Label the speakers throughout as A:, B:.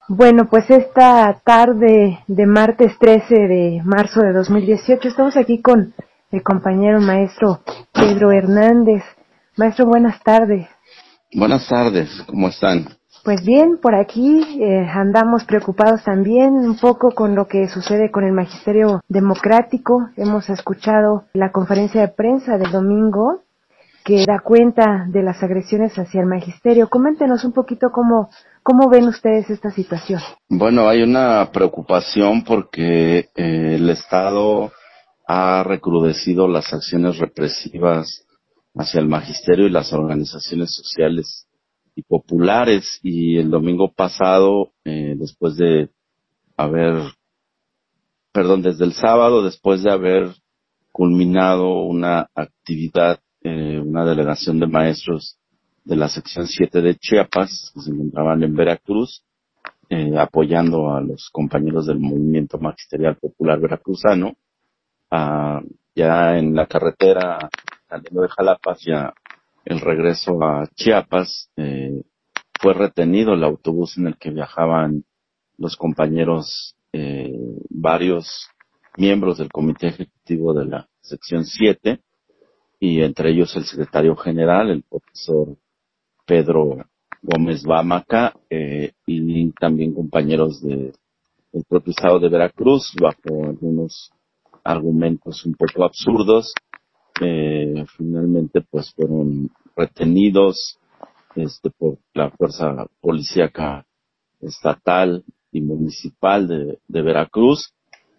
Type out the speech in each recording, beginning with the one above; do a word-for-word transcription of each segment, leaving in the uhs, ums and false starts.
A: Bueno, pues esta tarde de martes trece de marzo de dos mil dieciocho estamos aquí con el compañero maestro Pedro Hernández. Maestro, buenas tardes.
B: Buenas tardes, ¿cómo están?
A: Pues bien, por aquí eh, andamos preocupados también un poco con lo que sucede con el magisterio democrático. Hemos escuchado la conferencia de prensa del domingo que da cuenta de las agresiones hacia el magisterio. Coméntenos un poquito cómo, cómo ven ustedes esta situación.
B: Bueno, hay una preocupación porque eh, el Estado ha recrudecido las acciones represivas hacia el magisterio y las organizaciones sociales y populares, y el domingo pasado, eh, después de haber, perdón, desde el sábado, después de haber culminado una actividad, eh, una delegación de maestros de la sección siete de Chiapas, que se encontraban en Veracruz, eh, apoyando a los compañeros del Movimiento Magisterial Popular Veracruzano, ah, ya en la carretera saliendo de Jalapa hacia el regreso a Chiapas, eh, fue retenido el autobús en el que viajaban los compañeros, eh, varios miembros del comité ejecutivo de la sección siete, y entre ellos el secretario general, el profesor Pedro Gómez Bamaca, eh, y también compañeros de el propio estado de Veracruz, bajo algunos argumentos un poco absurdos. Eh, finalmente pues fueron retenidos este por la fuerza policíaca estatal y municipal de, de Veracruz,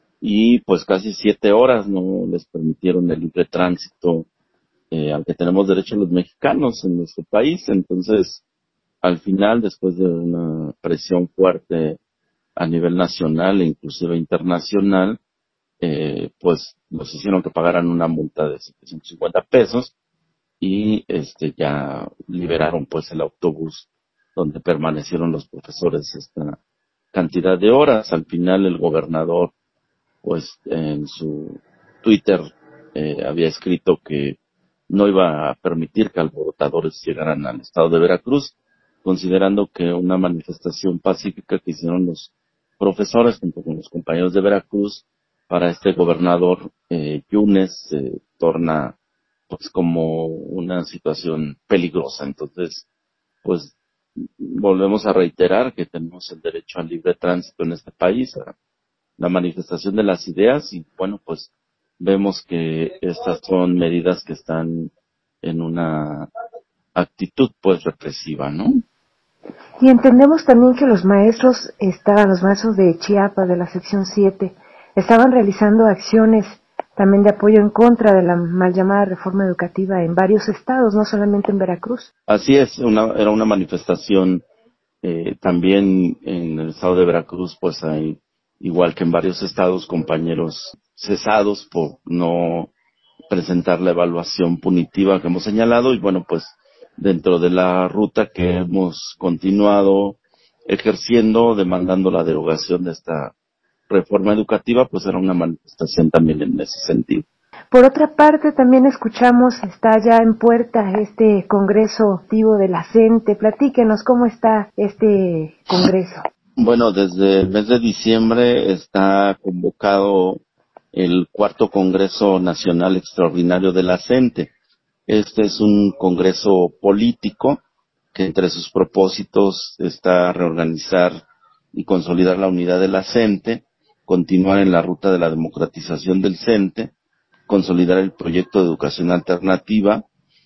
B: y pues casi siete horas no les permitieron el libre tránsito, eh, al que tenemos derecho los mexicanos en nuestro país. Entonces, al final, después de una presión fuerte a nivel nacional e inclusive internacional, eh, pues nos hicieron que pagaran una multa de setecientos cincuenta pesos, y este ya liberaron pues el autobús donde permanecieron los profesores esta cantidad de horas. Al final el gobernador pues en su Twitter eh, había escrito que no iba a permitir que alborotadores llegaran al estado de Veracruz, considerando que una manifestación pacífica que hicieron los profesores junto con los compañeros de Veracruz para este gobernador eh, Yunes se torna pues como una situación peligrosa. Entonces, pues volvemos a reiterar que tenemos el derecho al libre tránsito en este país, a la manifestación de las ideas, y bueno, pues vemos que estas son medidas que están en una actitud pues represiva, ¿no?
A: Y entendemos también que los maestros estaban, los maestros de Chiapas, de la sección siete, estaban realizando acciones también de apoyo en contra de la mal llamada reforma educativa en varios estados, no solamente en Veracruz.
B: Así es, una, era una manifestación, eh, también en el estado de Veracruz, pues hay, igual que en varios estados, compañeros cesados por no presentar la evaluación punitiva que hemos señalado, y bueno, pues dentro de la ruta que hemos continuado ejerciendo, demandando la derogación de esta reforma educativa, pues era una manifestación también en ese sentido.
A: Por otra parte, también escuchamos, está ya en puerta este congreso activo de la CENTE. Platíquenos cómo está este congreso.
B: Bueno, desde el mes de diciembre está convocado el cuarto Congreso Nacional Extraordinario de la CENTE. Este es un congreso político que entre sus propósitos está reorganizar y consolidar la unidad de la CENTE, continuar en la ruta de la democratización del CENTE, consolidar el proyecto de educación alternativa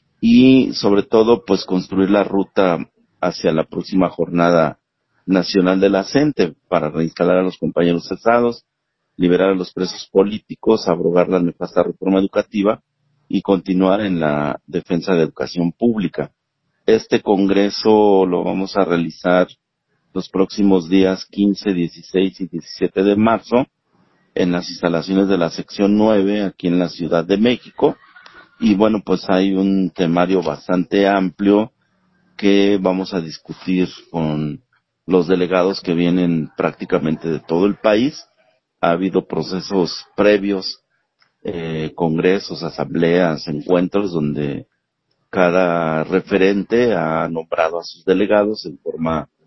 B: y sobre todo pues construir la ruta hacia la próxima jornada nacional de la CENTE para reinstalar a los compañeros cesados, liberar a los presos políticos, abrogar la nefasta reforma educativa y continuar en la defensa de educación pública. Este congreso lo vamos a realizar los próximos días quince, dieciséis y diecisiete de marzo en las instalaciones de la sección nueve aquí en la Ciudad de México. Y bueno, pues hay un temario bastante amplio que vamos a discutir con los delegados que vienen prácticamente de todo el país. Ha habido procesos previos, eh, congresos, asambleas, encuentros donde cada referente ha nombrado a sus delegados en forma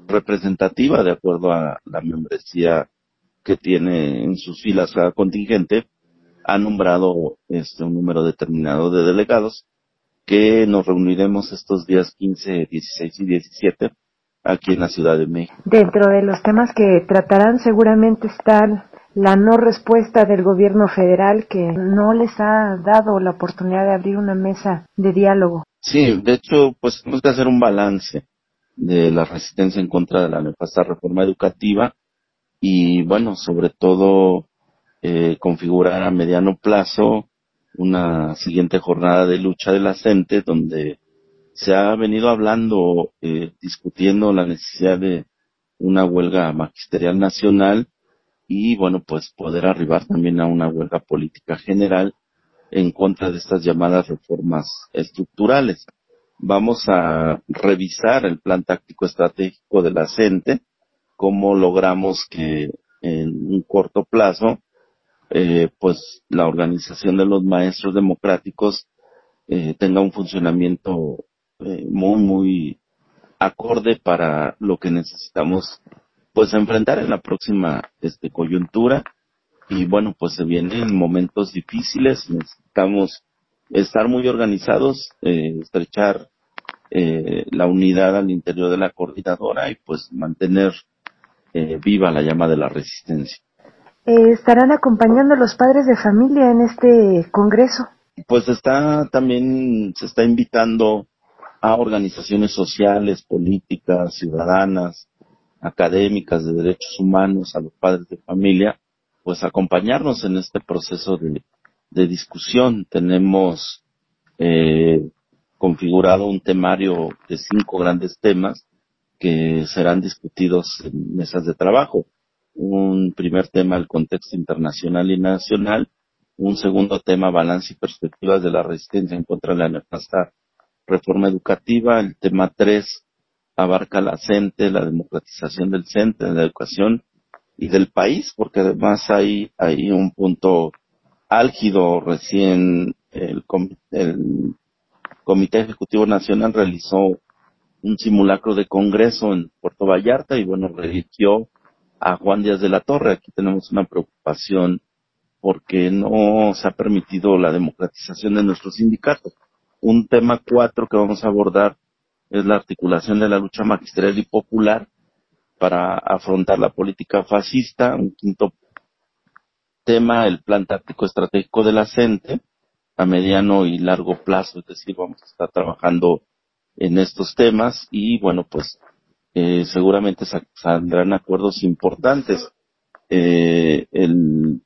B: representativa de acuerdo a la membresía que tiene en sus filas cada contingente, ha nombrado este un número determinado de delegados que nos reuniremos estos días quince, dieciséis y diecisiete aquí en la Ciudad de México.
A: Dentro de los temas que tratarán seguramente están la no respuesta del gobierno federal, que no les ha dado la oportunidad de abrir una mesa de diálogo.
B: Sí, de hecho, pues tenemos que hacer un balance de la resistencia en contra de la nefasta reforma educativa y, bueno, sobre todo eh, configurar a mediano plazo una siguiente jornada de lucha de la CENTE, donde se ha venido hablando, eh, discutiendo la necesidad de una huelga magisterial nacional y, bueno, pues poder arribar también a una huelga política general en contra de estas llamadas reformas estructurales. Vamos a revisar el plan táctico estratégico de la CENTE, cómo logramos que en un corto plazo, eh, pues la organización de los maestros democráticos eh, tenga un funcionamiento eh, muy, muy acorde para lo que necesitamos pues enfrentar en la próxima este coyuntura. Y bueno, pues se vienen momentos difíciles, necesitamos estar muy organizados, eh, estrechar eh, la unidad al interior de la coordinadora y pues mantener eh, viva la llama de la resistencia.
A: Eh, ¿Estarán acompañando los padres de familia en este congreso?
B: Pues está también, se está invitando a organizaciones sociales, políticas, ciudadanas, académicas de derechos humanos, a los padres de familia, pues acompañarnos en este proceso de, de discusión. Tenemos eh, configurado un temario de cinco grandes temas que serán discutidos en mesas de trabajo. Un primer tema, el contexto internacional y nacional. Un segundo tema, balance y perspectivas de la resistencia en contra de la nefasta reforma educativa. El tema tres abarca la CENTE, la democratización del CENTE, de la educación y del país, porque además hay, hay un punto álgido. Recién el, com el Comité Ejecutivo Nacional realizó un simulacro de congreso en Puerto Vallarta y bueno, religió a Juan Díaz de la Torre. Aquí tenemos una preocupación porque no se ha permitido la democratización de nuestros sindicatos. Un tema cuatro que vamos a abordar es la articulación de la lucha magisterial y popular para afrontar la política fascista. Un quinto tema, el plan táctico estratégico de la CENTE a mediano y largo plazo, es decir, vamos a estar trabajando en estos temas y bueno, pues eh, seguramente saldrán acuerdos importantes. Eh, el,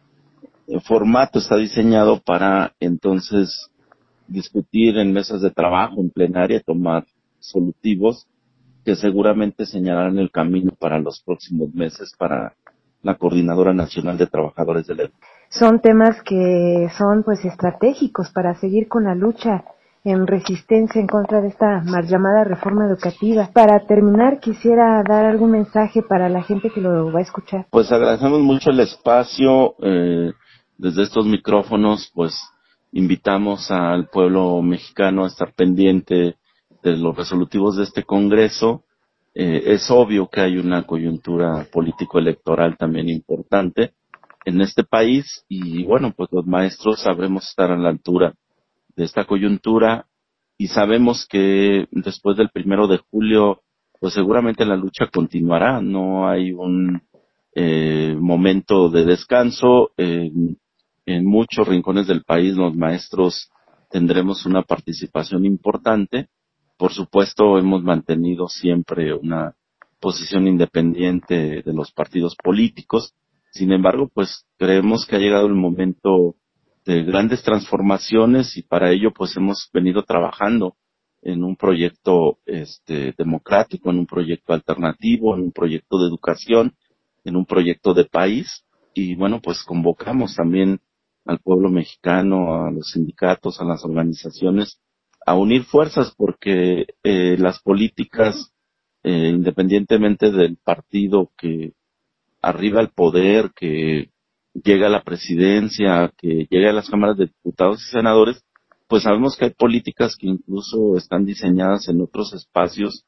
B: el formato está diseñado para entonces discutir en mesas de trabajo, en plenaria, tomar solutivos que seguramente señalarán el camino para los próximos meses para la Coordinadora Nacional de Trabajadores de la Educación.
A: Son temas que son pues estratégicos para seguir con la lucha en resistencia en contra de esta mal llamada reforma educativa. Para terminar, quisiera dar algún mensaje para la gente que lo va a escuchar.
B: Pues agradecemos mucho el espacio. Eh, desde estos micrófonos, pues invitamos al pueblo mexicano a estar pendiente de los resolutivos de este Congreso. Eh, es obvio que hay una coyuntura político-electoral también importante en este país y bueno, pues los maestros sabremos estar a la altura de esta coyuntura y sabemos que después del primero de julio pues seguramente la lucha continuará. No hay un eh, momento de descanso. Eh, en muchos rincones del país los maestros tendremos una participación importante. Por supuesto, hemos mantenido siempre una posición independiente de los partidos políticos. Sin embargo, pues creemos que ha llegado el momento de grandes transformaciones y para ello pues hemos venido trabajando en un proyecto este democrático, en un proyecto alternativo, en un proyecto de educación, en un proyecto de país y bueno, pues convocamos también al pueblo mexicano, a los sindicatos, a las organizaciones a unir fuerzas porque eh, las políticas, eh, independientemente del partido que arriba al poder, que llega a la presidencia, que llega a las cámaras de diputados y senadores, pues sabemos que hay políticas que incluso están diseñadas en otros espacios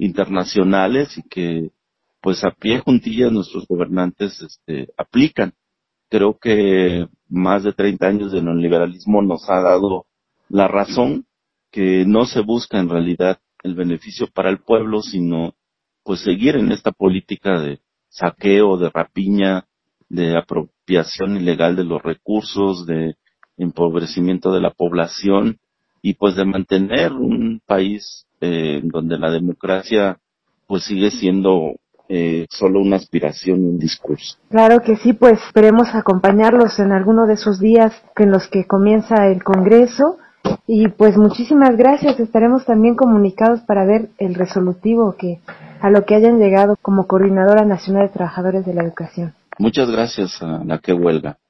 B: internacionales y que pues a pie juntillas nuestros gobernantes este, aplican. Creo que más de treinta años de neoliberalismo nos ha dado la razón que no se busca en realidad el beneficio para el pueblo, sino pues seguir en esta política de saqueo, de rapiña, de apropiación ilegal de los recursos, de empobrecimiento de la población y pues de mantener un país eh, donde la democracia pues sigue siendo eh, solo una aspiración y un discurso.
A: Claro que sí, pues esperemos acompañarlos en alguno de esos días en los que comienza el Congreso y pues muchísimas gracias, estaremos también comunicados para ver el resolutivo que a lo que hayan llegado como Coordinadora Nacional de Trabajadores de la Educación.
B: Muchas gracias a la que huelga.